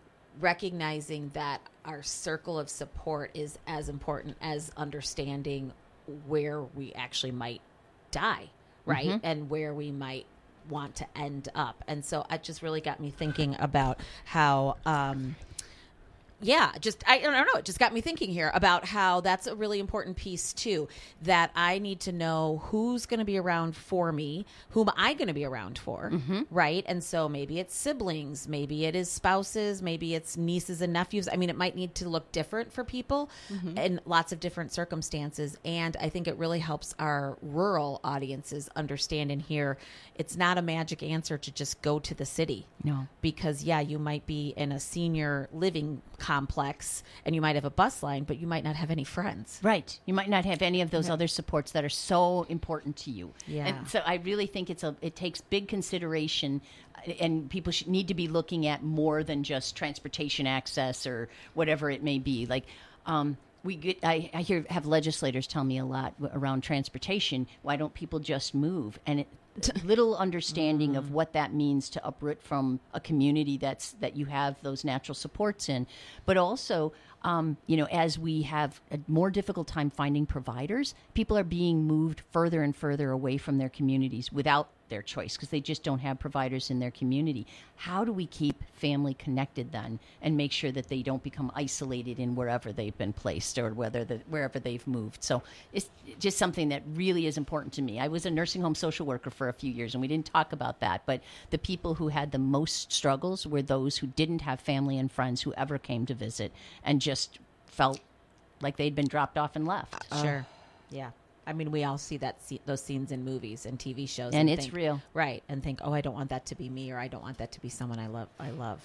recognizing that our circle of support is as important as understanding where we actually might die. Right. Mm-hmm. And where we might want to end up. And so it just really got me thinking about how um, yeah, just, I, I don't know, it just got me thinking here about how that's a really important piece too, that I need to know who's going to be around for me, whom I going to be around for, Mm-hmm. right? And so maybe it's siblings, maybe it is spouses, maybe it's nieces and nephews. I mean, it might need to look different for people Mhm. in lots of different circumstances. And I think it really helps our rural audiences understand and hear it's not a magic answer to just go to the city. No. Because, yeah, you might be in a senior living complex and you might have a bus line, but you might not have any friends. Right. You might not have any of those other supports that are so important to you. Yeah. And so I really think it's a it takes big consideration, uh, and people should need to be looking at more than just transportation access or whatever it may be. Like, um, we get, I, I hear have legislators tell me a lot w- around transportation. Why don't people just move? And it, little understanding of what that means to uproot from a community that's that you have those natural supports in, but also, um, you know, as we have a more difficult time finding providers, people are being moved further and further away from their communities without their choice because they just don't have providers in their community. How do we keep family connected then and make sure that they don't become isolated in wherever they've been placed or whether the, wherever they've moved? So it's just something that really is important to me. I was a nursing home social worker for a few years and we didn't talk about that, but the people who had the most struggles were those who didn't have family and friends who ever came to visit and just felt like they'd been dropped off and left. Sure. Yeah. I mean, we all see that se- those scenes in movies and T V shows, And it's think- real. right? And think, oh, I don't want that to be me, or I don't want that to be someone I love. I love.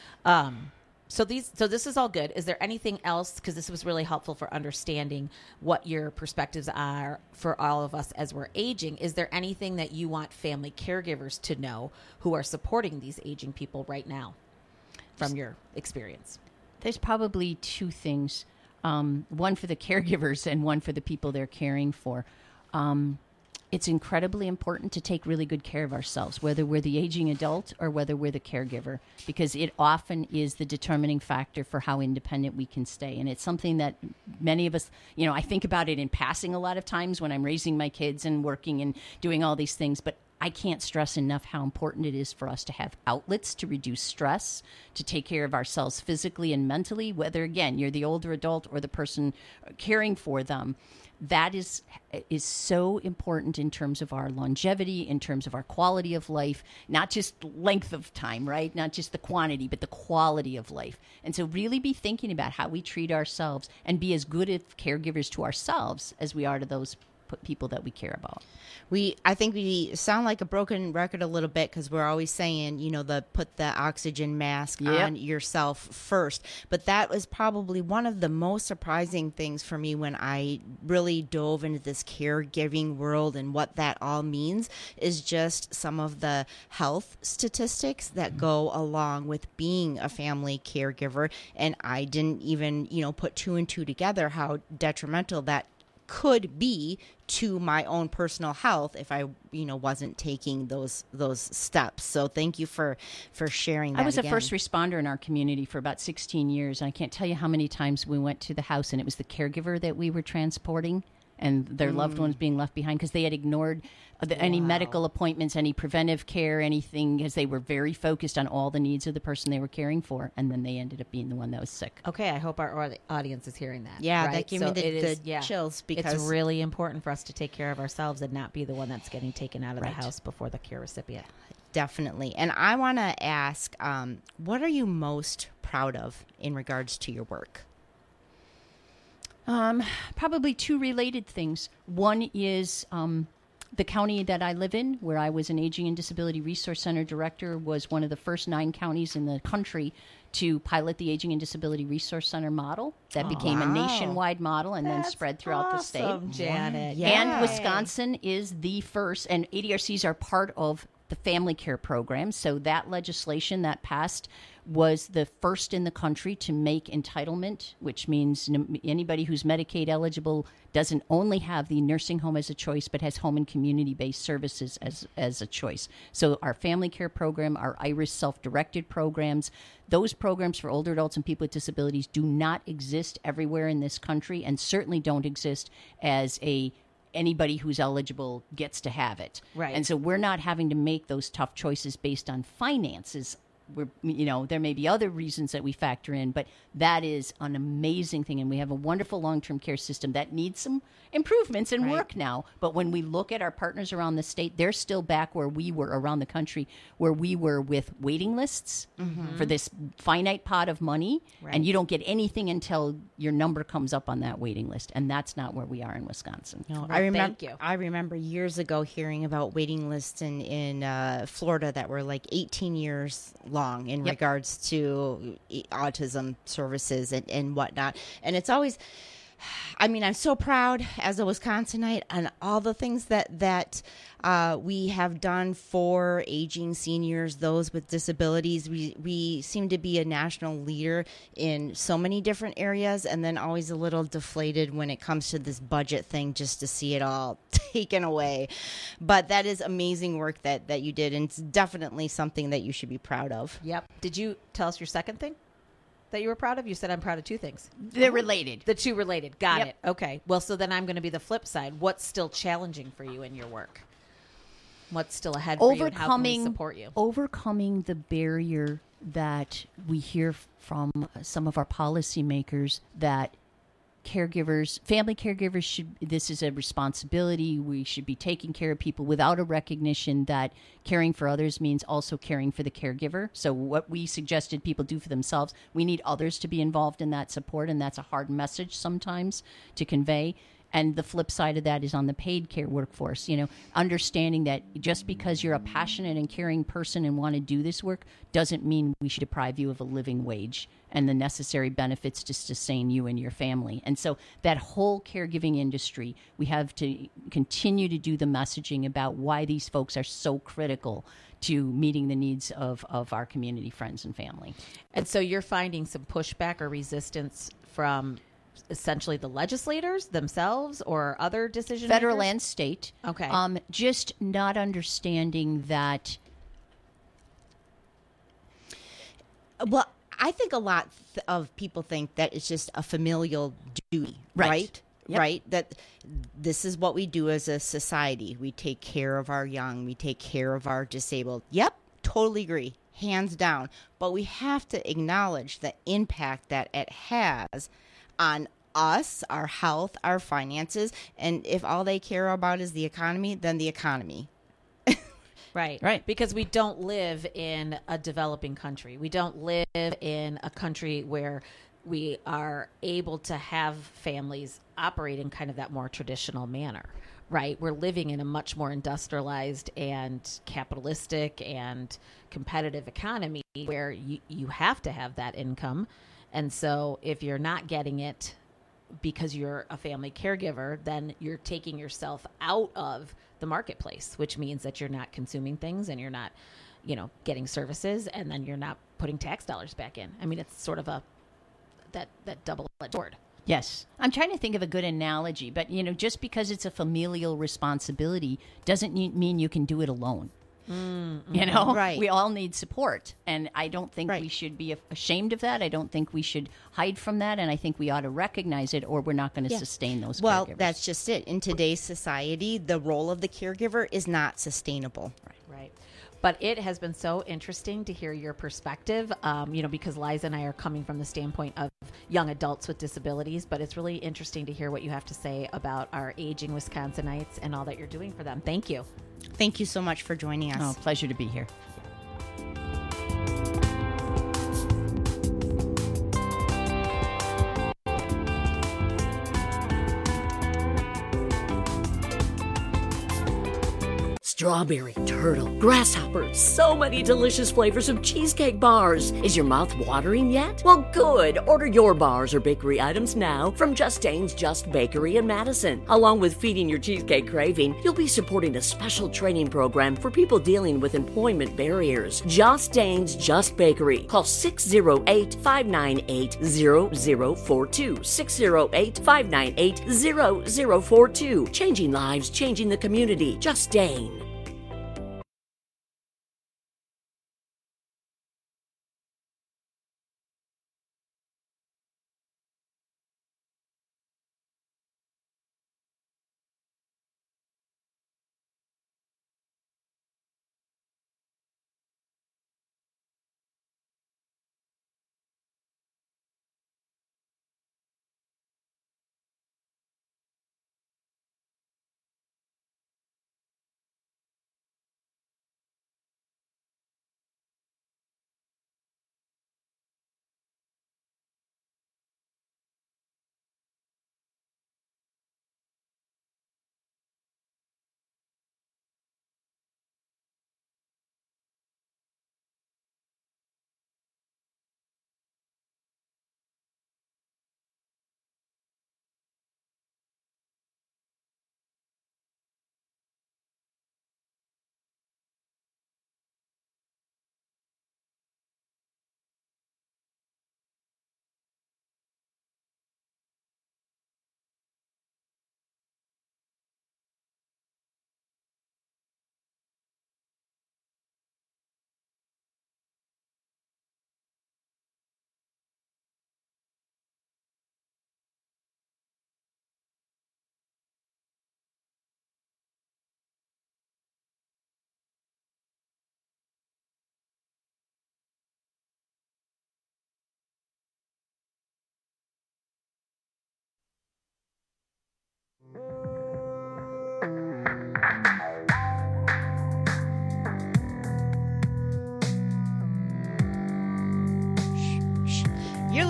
Um, so these, so this is all good. Is there anything else? Because this was really helpful for understanding what your perspectives are for all of us as we're aging. Is there anything that you want family caregivers to know who are supporting these aging people right now, from your experience? There's probably two things. Um, one for the caregivers and one for the people they're caring for. Um, it's incredibly important to take really good care of ourselves, whether we're the aging adult or whether we're the caregiver, because it often is the determining factor for how independent we can stay. And it's something that many of us, you know, I think about it in passing a lot of times when I'm raising my kids and working and doing all these things, but I can't stress enough how important it is for us to have outlets to reduce stress, to take care of ourselves physically and mentally, whether, again, you're the older adult or the person caring for them. That is is so important in terms of our longevity, in terms of our quality of life, not just length of time, right? Not just the quantity, but the quality of life. And so really be thinking about how we treat ourselves and be as good of caregivers to ourselves as we are to those people that we care about. We, I think we sound like a broken record a little bit because we're always saying, you know, the put the oxygen mask Yep. on yourself first. But that was probably one of the most surprising things for me when I really dove into this caregiving world and what that all means is just some of the health statistics that go along with being a family caregiver. And I didn't even, you know, put two and two together how detrimental that could be to my own personal health if I, you know, wasn't taking those those steps. So thank you for for sharing that. I was again. a first responder in our community for about sixteen years. And I can't tell you how many times we went to the house and it was the caregiver that we were transporting and their Mm. loved ones being left behind because they had ignored the, any medical appointments, any preventive care, anything, because they were very focused on all the needs of the person they were caring for. And then they ended up being the one that was sick. Okay, I hope our audi- audience is hearing that. Yeah, that right? gave me the- it is- the chills because- it's really important for us to take care of ourselves and not be the one that's getting taken out of Right. the house before the care recipient. Definitely. And I want to ask, um, what are you most proud of in regards to your work? Um, probably two related things. One is um, the county that I live in, where I was an Aging and Disability Resource Center director, was one of the first nine counties in the country to pilot the Aging and Disability Resource Center model. That Oh, became wow. a nationwide model and then That's spread throughout awesome, the state. Janet. And Yay. Wisconsin is the first, and A D R Cs are part of the family care program. So that legislation that passed was the first in the country to make entitlement, which means n- anybody who's Medicaid eligible doesn't only have the nursing home as a choice, but has home and community-based services as, as a choice. So our family care program, our IRIS self-directed programs, those programs for older adults and people with disabilities do not exist everywhere in this country and certainly don't exist as a anybody who's eligible gets to have it. Right. And so we're not having to make those tough choices based on finances we're, you know, there may be other reasons that we factor in, but that is an amazing thing. And we have a wonderful long-term care system that needs some improvements and Right. work now. But when we look at our partners around the state, they're still back where we were around the country, where we were with waiting lists Mhm. for this finite pot of money. Right. And you don't get anything until your number comes up on that waiting list. And that's not where we are in Wisconsin. No, I remember. I remember years ago hearing about waiting lists in in uh, Florida that were like eighteen years long in Yep. regards to e- autism services and, and whatnot. And it's always, I mean, I'm so proud as a Wisconsinite on all the things that that uh, we have done for aging seniors, those with disabilities. We we seem to be a national leader in so many different areas, and then always a little deflated when it comes to this budget thing, just to see it all taken away. But that is amazing work that that you did, and it's definitely something that you should be proud of. Yep. Did you tell us your second thing that you were proud of? You said I'm proud of two things. They're related. The two related. Got Yep. it. Okay. Well, so then I'm going to be the flip side. What's still challenging for you in your work? What's still ahead for you, and how can we overcoming support you? overcoming the barrier that we hear from some of our policymakers that caregivers, family caregivers should, this is a responsibility. We should be taking care of people without a recognition that caring for others means also caring for the caregiver. So what we suggested people do for themselves, we need others to be involved in that support. And that's a hard message sometimes to convey. And the flip side of that is on the paid care workforce, you know, understanding that just because you're a passionate and caring person and want to do this work doesn't mean we should deprive you of a living wage and the necessary benefits to sustain you and your family. And so that whole caregiving industry, we have to continue to do the messaging about why these folks are so critical to meeting the needs of, of our community, friends, and family. And so you're finding some pushback or resistance from essentially the legislators themselves or other decision Federal makers? and state. Okay. Um, just not understanding that. Well, I think a lot th- of people think that it's just a familial duty, Right. right? Yep. Right? That this is what we do as a society. We take care of our young, we take care of our disabled. Yep, totally agree. Hands down. But we have to acknowledge the impact that it has on us, our health, our finances. And if all they care about is the economy, then the economy. Right. Right. Because we don't live in a developing country. We don't live in a country where we are able to have families operate in kind of that more traditional manner. Right. We're living in a much more industrialized and capitalistic and competitive economy where you, you have to have that income. And so if you're not getting it because you're a family caregiver, then you're taking yourself out of the marketplace, which means that you're not consuming things and you're not, you know, getting services, and then you're not putting tax dollars back in. I mean, it's sort of a that that double-edged sword. Yes. I'm trying to think of a good analogy, but, you know, just because it's a familial responsibility doesn't mean you can do it alone. Mm-hmm. You know, Right. we all need support. And I don't think we should be ashamed of that. I don't think we should hide from that. And I think we ought to recognize it, or we're not going to Yeah. sustain those Well, caregivers. that's just it. In today's society, the role of the caregiver is not sustainable. Right. But it has been so interesting to hear your perspective, um, you know, because Liza and I are coming from the standpoint of young adults with disabilities, but it's really interesting to hear what you have to say about our aging Wisconsinites and all that you're doing for them. Thank you. Thank you so much for joining us. Oh, pleasure to be here. Strawberry, turtle, grasshopper, so many delicious flavors of cheesecake bars. Is your mouth watering yet? Well, good. Order your bars or bakery items now from Just Dane's Just Bakery in Madison. Along with feeding your cheesecake craving, you'll be supporting a special training program for people dealing with employment barriers. Just Dane's Just Bakery. Call six oh eight, five nine eight, zero zero four two. six oh eight, five nine eight, zero zero four two. Changing lives, changing the community. Just Dane.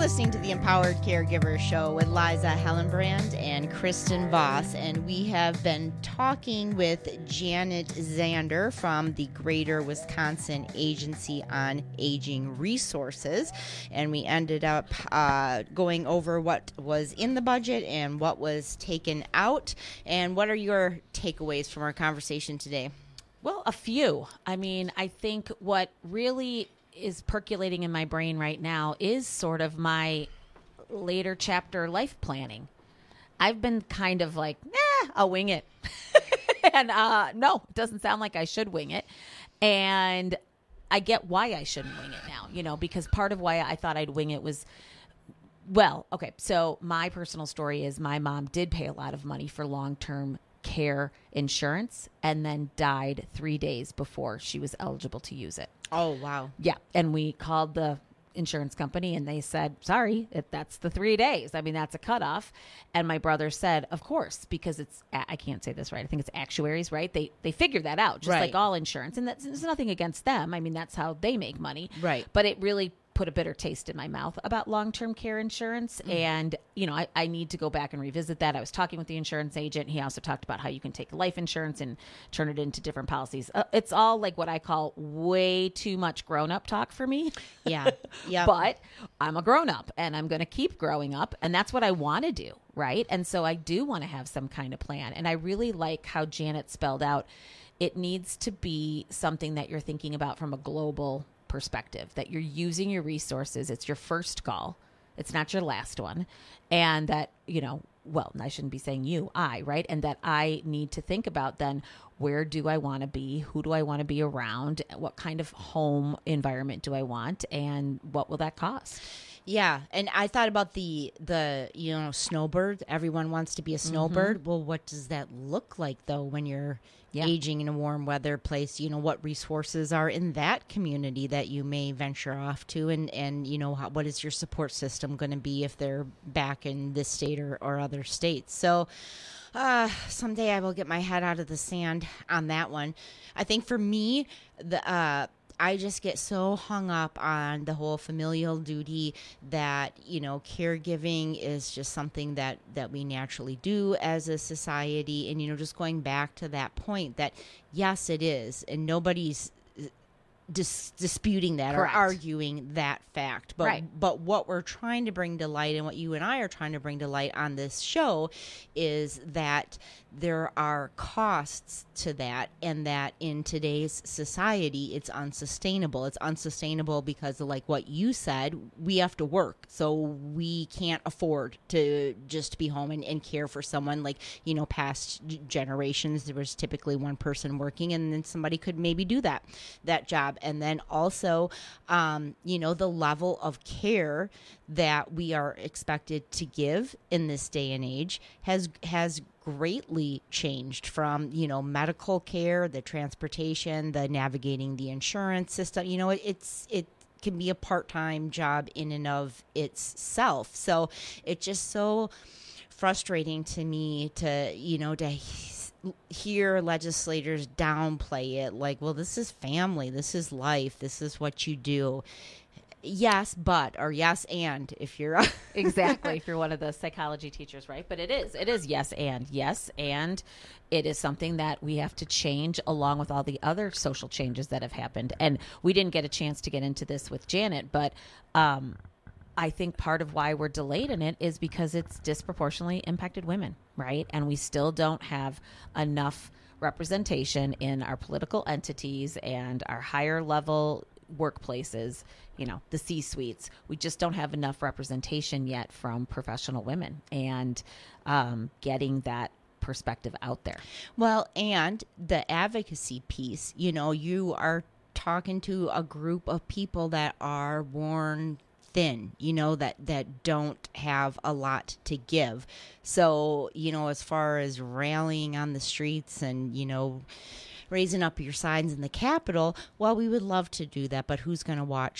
listening to the Empowered Caregiver Show with Liza Hellenbrand and Kristen Voss, and we have been talking with Janet Zander from the Greater Wisconsin Agency on Aging Resources, and we ended up uh, going over what was in the budget and what was taken out. And what are your takeaways from our conversation today? Well, a few. I mean, I think what really is percolating in my brain right now is sort of my later chapter life planning. I've been kind of like, nah, I'll wing it. and uh, no, it doesn't sound like I should wing it. And I get why I shouldn't wing it now, you know, because part of why I thought I'd wing it was, well, okay, so my personal story is my mom did pay a lot of money for long-term care insurance and then died three days before she was eligible to use it. Oh, wow. Yeah. And we called the insurance company and they said, sorry, if that's the three days. I mean, that's a cutoff. And my brother said, of course, because it's, I can't say this right. I think it's actuaries, right? They they figure that out, just right. like all insurance. And that's, there's nothing against them. I mean, that's how they make money. Right. But it really put a bitter taste in my mouth about long-term care insurance. Mm. And, you know, I, I need to go back and revisit that. I was talking with the insurance agent. He also talked about how you can take life insurance and turn it into different policies. Uh, it's all like what I call way too much grown-up talk for me. Yeah. Yeah. But I'm a grown-up and I'm going to keep growing up. And that's what I want to do. Right. And so I do want to have some kind of plan. And I really like how Janet spelled out it needs to be something that you're thinking about from a global perspective, that you're using your resources. It's your first call. It's not your last one. And that, you know, well, I shouldn't be saying you, I, right? And that I need to think about then, where do I want to be? Who do I want to be around? What kind of home environment do I want? And what will that cost? Yeah, and I thought about the, the you know, snowbird. Everyone wants to be a snowbird. Mm-hmm. Well, what does that look like, though, when you're yeah. aging in a warm weather place? You know, what resources are in that community that you may venture off to? And, and you know, how, what is your support system going to be if they're back in this state or, or other states? So uh, someday I will get my head out of the sand on that one. I think for me, the uh, I just get so hung up on the whole familial duty that, you know, caregiving is just something that, that we naturally do as a society. And, you know, just going back to that point that, yes, it is. And nobody's dis- disputing that Correct. Or arguing that fact. But, right. but what we're trying to bring to light and what you and I are trying to bring to light on this show is that there are costs to that, and that in today's society, it's unsustainable. It's unsustainable because of, like what you said, we have to work. So we can't afford to just be home and, and care for someone. Like, you know, past g- generations, there was typically one person working, and then somebody could maybe do that, that job. And then also, um, you know, the level of care that we are expected to give in this day and age has has greatly changed from, you know, medical care, the transportation, the navigating the insurance system. You know, it, it's it can be a part-time job in and of itself. So it's just so frustrating to me to, you know, to hear legislators downplay it like, well, this is family, this is life, this is what you do. Yes, but, or yes, and, if you're... Exactly, if you're one of the psychology teachers, right? But it is, it is yes, and, yes, and it is something that we have to change along with all the other social changes that have happened. And we didn't get a chance to get into this with Janet, but um, I think part of why we're delayed in it is because it's disproportionately impacted women, right? And we still don't have enough representation in our political entities and our higher level workplaces, you know, the C-suites. We just don't have enough representation yet from professional women, and um, getting that perspective out there. Well, and the advocacy piece, you know, you are talking to a group of people that are worn thin, you know, that, that don't have a lot to give. So, you know, as far as rallying on the streets and, you know, raising up your signs in the Capitol, well, we would love to do that, but who's going to watch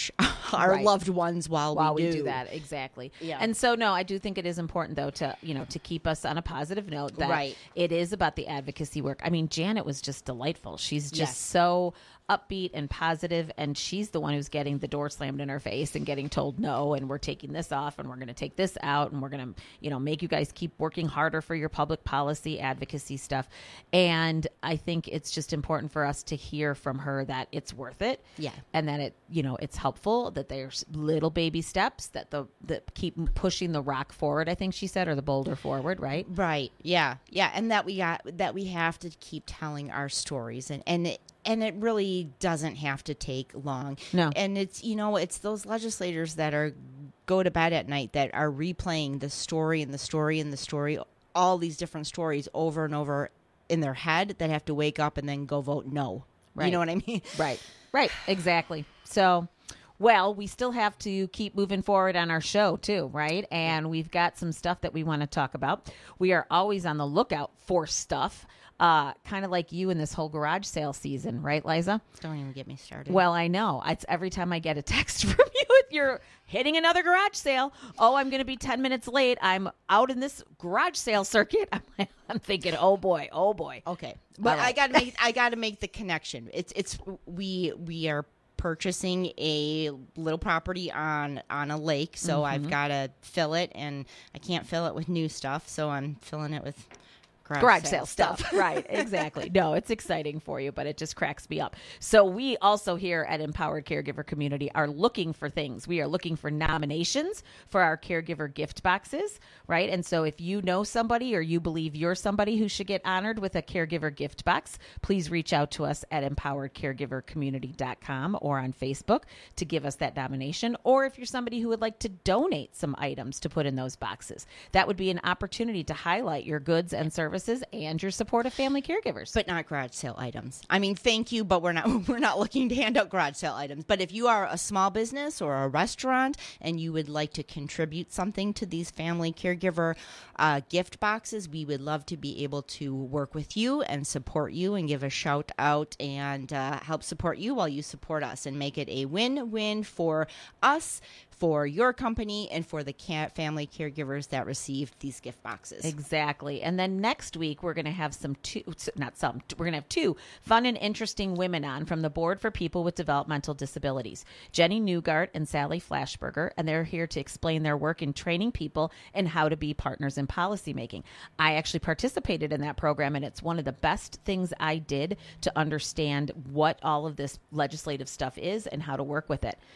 our Right. loved ones while, while we, we do. do that. Exactly. Yeah. And so, no, I do think it is important, though, to, you know, to keep us on a positive note that Right. it is about the advocacy work. I mean, Janet was just delightful. She's just Yes. so upbeat and positive, and she's the one who's getting the door slammed in her face and getting told no, and we're taking this off, and we're going to take this out, and we're going to, you know, make you guys keep working harder for your public policy advocacy stuff. And I think it's just important for us to hear from her that it's worth it. Yeah. And that it, you know, it's helpful, that there's little baby steps that the that keep pushing the rock forward, I think she said, or the boulder forward, right? Right. Yeah. Yeah. And that we got that we have to keep telling our stories, and and it, and it really doesn't have to take long. No. And it's, you know, it's those legislators that are go to bed at night that are replaying the story and the story and the story, all these different stories over and over in their head, that have to wake up and then go vote no. Right. You know what I mean? Right. Right. Exactly. So, well, we still have to keep moving forward on our show too, right? And we've got some stuff that we want to talk about. We are always on the lookout for stuff, uh, kind of like you in this whole garage sale season, right, Liza? Don't even get me started. Well, I know. It's every time I get a text from you, if you're hitting another garage sale. Oh, I'm going to be ten minutes late. I'm out in this garage sale circuit. I'm, like, I'm thinking, oh boy, oh boy. Okay, but All right. I got to make I got to make the connection. It's it's we we are purchasing a little property on on a lake, so Mhm. I've got to fill it, and I can't fill it with new stuff, so I'm filling it with garage, garage sale sale stuff. Right, exactly. No, it's exciting for you, but it just cracks me up. So we also here at Empowered Caregiver Community are looking for things. We are looking for nominations for our caregiver gift boxes, right? And so if you know somebody or you believe you're somebody who should get honored with a caregiver gift box, please reach out to us at empowered caregiver community dot com or on Facebook to give us that nomination. Or if you're somebody who would like to donate some items to put in those boxes, that would be an opportunity to highlight your goods and services and your support of family caregivers. But not garage sale items. I mean, thank you, but we're not we're not looking to hand out garage sale items. But if you are a small business or a restaurant and you would like to contribute something to these family caregiver uh, gift boxes, we would love to be able to work with you and support you and give a shout out and uh, help support you while you support us, and make it a win-win for us, for your company, and for the ca- family caregivers that receive these gift boxes. Exactly. And then next week, we're going to have some two, not some, we're going to have two fun and interesting women on from the Board for People with Developmental Disabilities, Jenny Newgart and Sally Flashberger, and they're here to explain their work in training people and how to be partners in policymaking. I actually participated in that program, and it's one of the best things I did to understand what all of this legislative stuff is and how to work with it.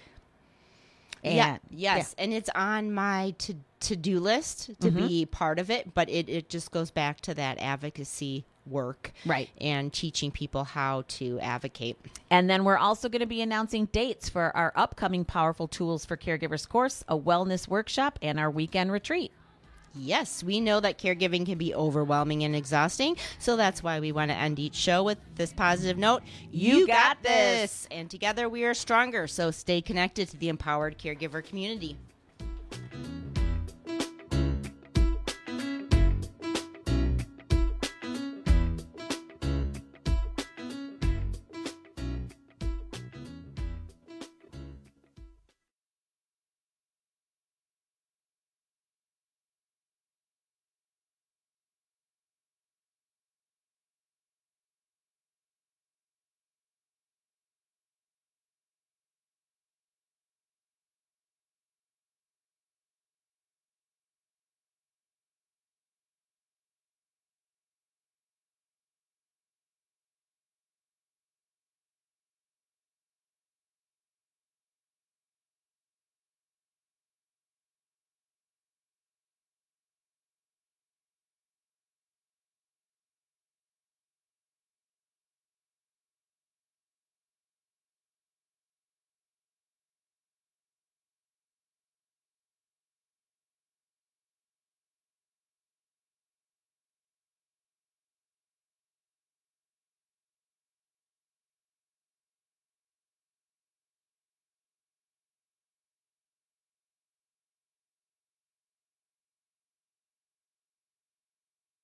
And, yeah, yes, yeah. And it's on my to to do list to Mhm. be part of it, but it, it just goes back to that advocacy work, right? And teaching people how to advocate. And then we're also going to be announcing dates for our upcoming Powerful Tools for Caregivers course, a wellness workshop, and our weekend retreat. Yes, we know that caregiving can be overwhelming and exhausting, so that's why we want to end each show with this positive note. You, You got, got this! And together we are stronger, so stay connected to the Empowered Caregiver community.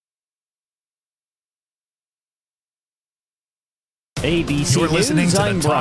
A B C You're listening News, to the I'm Talk